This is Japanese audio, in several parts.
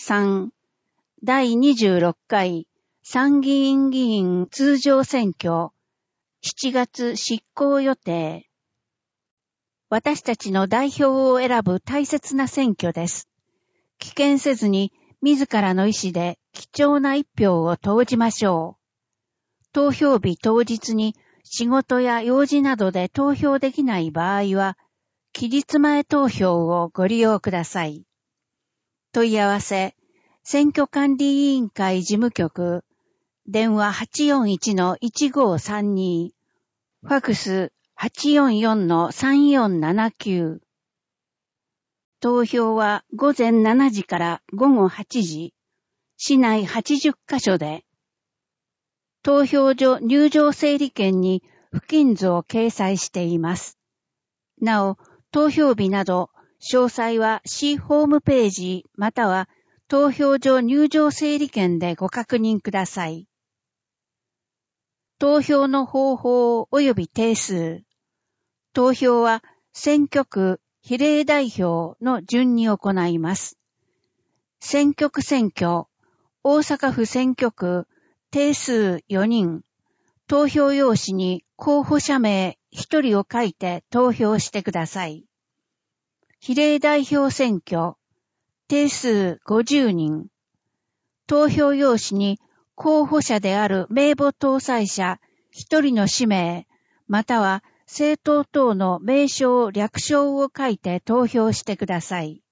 3、第26回参議院議員通常選挙7月執行予定。私たちの代表を選ぶ大切な選挙です。棄権せずに自らの意思で貴重な一票を投じましょう。投票日当日に仕事や用事などで投票できない場合は、期日前投票をご利用ください。問い合わせ、選挙管理委員会事務局、電話 841-1532、ファクス 844-3479。投票は午前7時から午後8時、市内80カ所で、投票所入場整理券に付近図を掲載しています。なお、投票日など、詳細は市ホームページまたは投票所入場整理券でご確認ください。投票の方法及び定数。投票は選挙区比例代表の順に行います。選挙区選挙、大阪府選挙区、定数4人。投票用紙に候補者名1人を書いて投票してください。比例代表選挙、定数50人。投票用紙に候補者である名簿登載者1人の氏名、または政党等の名称略称を書いて投票してください。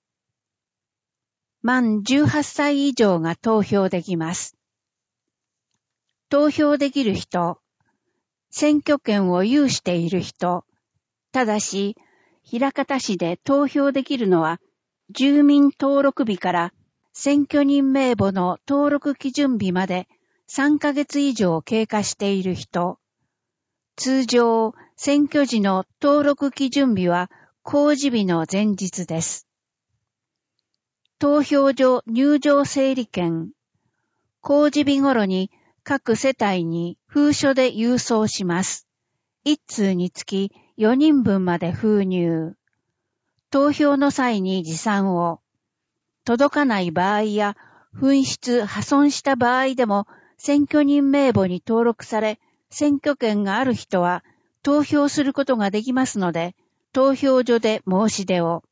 満18歳以上が投票できます。投票できる人、選挙権を有している人、ただし、枚方市で投票できるのは、住民登録日から選挙人名簿の登録基準日まで3ヶ月以上経過している人、通常、選挙時の登録基準日は公示日の前日です。投票所入場整理券、公示日頃に各世帯に封書で郵送します。1通につき4人分まで封入。投票の際に持参を。届かない場合や紛失・破損した場合でも選挙人名簿に登録され、選挙権がある人は投票することができますので、投票所で申し出を。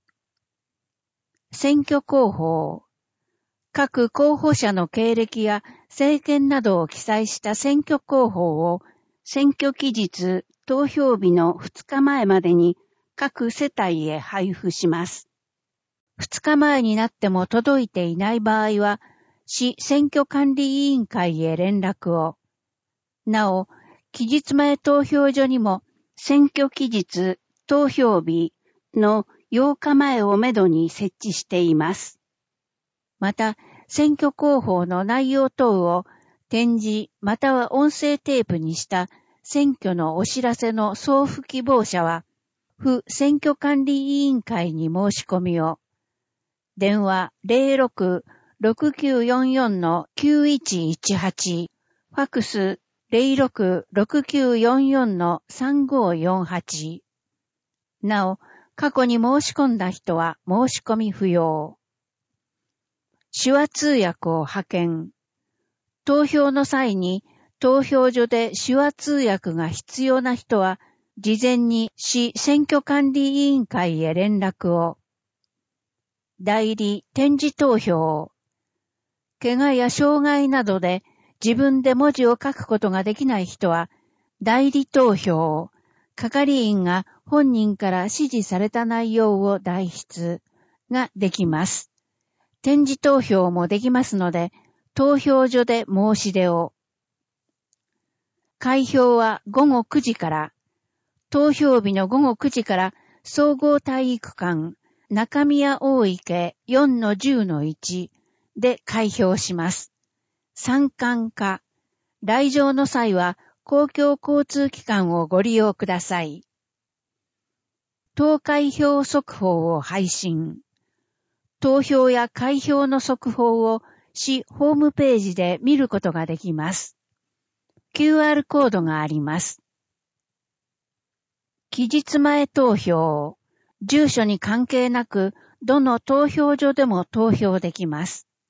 選挙公報。各候補者の経歴や政見などを記載した選挙公報を選挙期日投票日の2日前までに各世帯へ配布します。2日前になっても届いていない場合は、市選挙管理委員会へ連絡を。なお、期日前投票所にも選挙期日投票日の8日前をめどに設置しています。また、選挙公報の内容等を展示または音声テープにした選挙のお知らせの送付希望者は、府選挙管理委員会に申し込みを。電話 06-6944-9118、ファクス 06-6944-3548。なお、過去に申し込んだ人は申し込み不要。手話通訳を派遣。投票の際に投票所で手話通訳が必要な人は、事前に市選挙管理委員会へ連絡を。代理点字投票。怪我や障害などで自分で文字を書くことができない人は、代理投票。係員が本人から指示された内容を代筆ができます。点字投票もできますので、投票所で申し出を。開票は午後9時から、投票日の午後9時から総合体育館中宮大池 4-10-1 で開票します。参観か、来場の際は公共交通機関をご利用ください。投開票速報を配信。投票や開票の速報を市ホームページで見ることができます。QR コードがあります。期日前投票。住所に関係なく、どの投票所でも投票できます。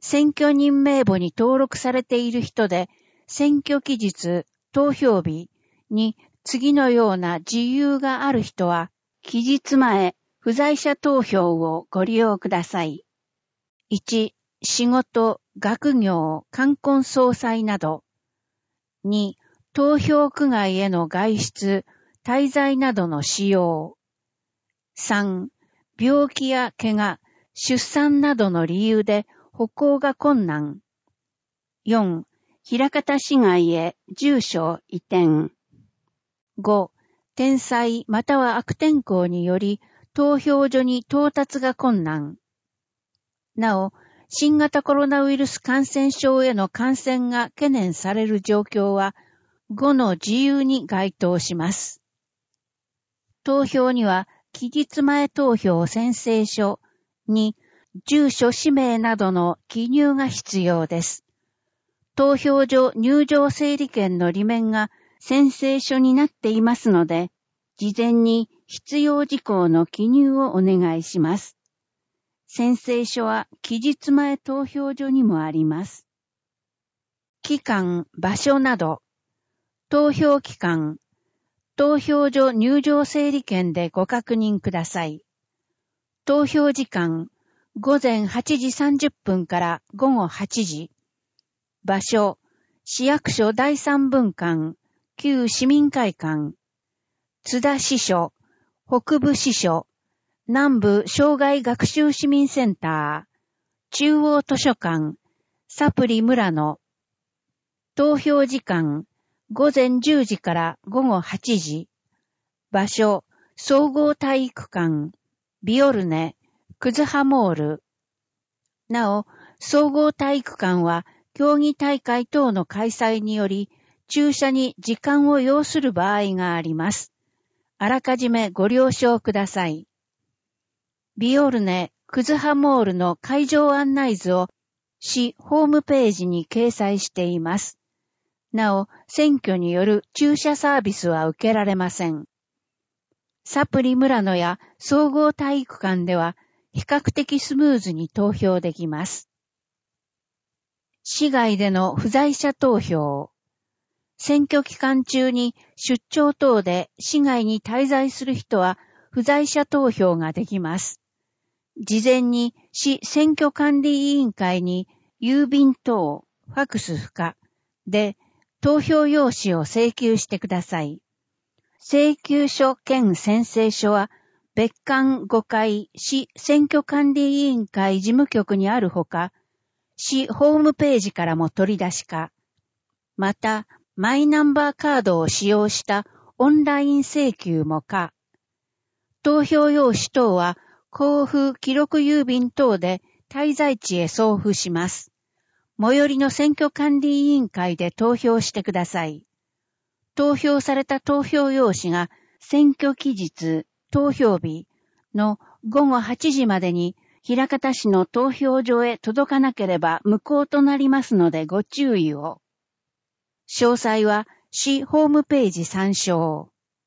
選挙人名簿に登録されている人で、選挙期日、投票日に次のような自由がある人は、期日前、不在者投票をご利用ください。1、仕事、学業、冠婚葬祭など。2、投票区外への外出、滞在などの使用。3、病気や怪我、出産などの理由で歩行が困難。4、枚方市外へ住所移転。5、天災または悪天候により投票所に到達が困難。なお、新型コロナウイルス感染症への感染が懸念される状況は5の自由に該当します。投票には期日前投票宣誓書に住所氏名などの記入が必要です。投票所入場整理券の裏面が宣誓書になっていますので、事前に必要事項の記入をお願いします。宣誓書は期日前投票所にもあります。期間、場所など、投票期間、投票所入場整理券でご確認ください。投票時間、午前8時30分から午後8時。場所、市役所第3分館、旧市民会館、津田支所、北部支所、南部障害学習市民センター、中央図書館、サプリ村野。投票時間、午前10時から午後8時。場所、総合体育館、ビオルネ、クズハモール。なお、総合体育館は競技大会等の開催により、駐車に時間を要する場合があります。あらかじめご了承ください。ビオルネ・クズハモールの会場案内図を市ホームページに掲載しています。なお、選挙による駐車サービスは受けられません。サプリ村野や総合体育館では比較的スムーズに投票できます。市外での不在者投票。選挙期間中に出張等で市外に滞在する人は不在者投票ができます。事前に市選挙管理委員会に郵便等、ファクス不可で投票用紙を請求してください。請求書兼宣誓書は別館5階市選挙管理委員会事務局にあるほか、市ホームページからも取り出しか、また、マイナンバーカードを使用したオンライン請求も可。投票用紙等は交付記録郵便等で滞在地へ送付します。最寄りの選挙管理委員会で投票してください。投票された投票用紙が選挙期日、投票日の午後8時までに枚方市の投票所へ届かなければ無効となりますのでご注意を。詳細は市ホームページ参照。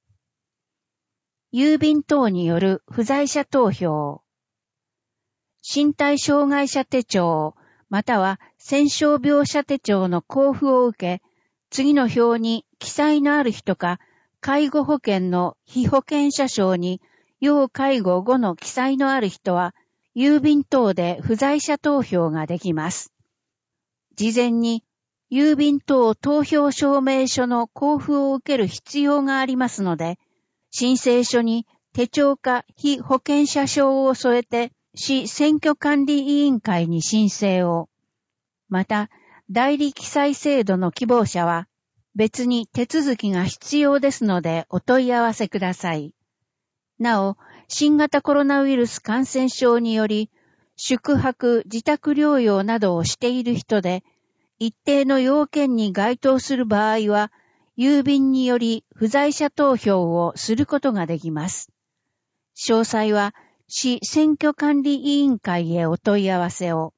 郵便等による不在者投票。身体障害者手帳または戦傷病者手帳の交付を受け、次の表に記載のある人か、介護保険の被保険者証に要介護後の記載のある人は、郵便等で不在者投票ができます。事前に郵便等投票証明書の交付を受ける必要がありますので、申請書に手帳か被保険者証を添えて、市選挙管理委員会に申請を。また、代理記載制度の希望者は、別に手続きが必要ですのでお問い合わせください。なお、新型コロナウイルス感染症により、宿泊、自宅療養などをしている人で、一定の要件に該当する場合は、郵便により不在者投票をすることができます。詳細は、市選挙管理委員会へお問い合わせを。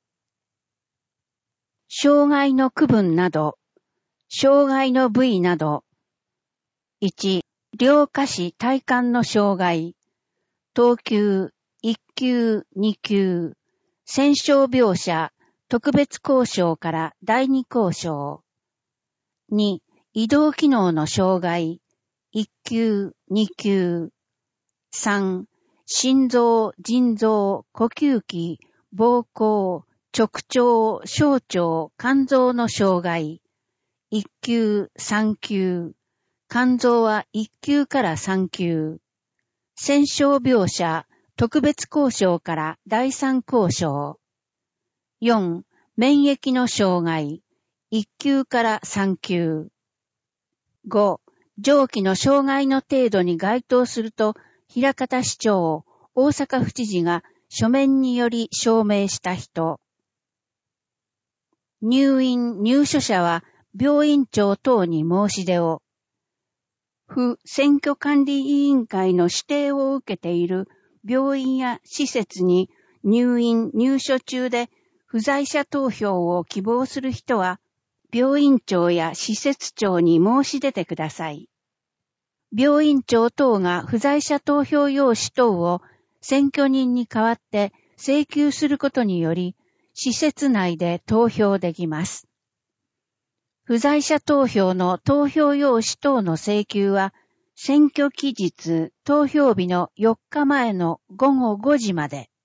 障害の区分など、障害の部位など。1、両下肢体幹の障害。等級、1級、2級、戦傷病者、 特別交渉から第二交渉。2、移動機能の障害。1級、2級。3、心臓、腎臓、呼吸器、膀胱、直腸、小腸、肝臓の障害。1級、3級。肝臓は1級から3級。戦傷病者、特別交渉から第3交渉。4、免疫の障害。1級から3級。5、上記の障害の程度に該当すると、枚方市長、大阪府知事が書面により証明した人。入院・入所者は病院長等に申し出を。府選挙管理委員会の指定を受けている病院や施設に入院・入所中で不在者投票を希望する人は、病院長や施設長に申し出てください。病院長等が不在者投票用紙等を選挙人に代わって請求することにより、施設内で投票できます。不在者投票の投票用紙等の請求は、選挙期日投票日の4日前の午後5時まで。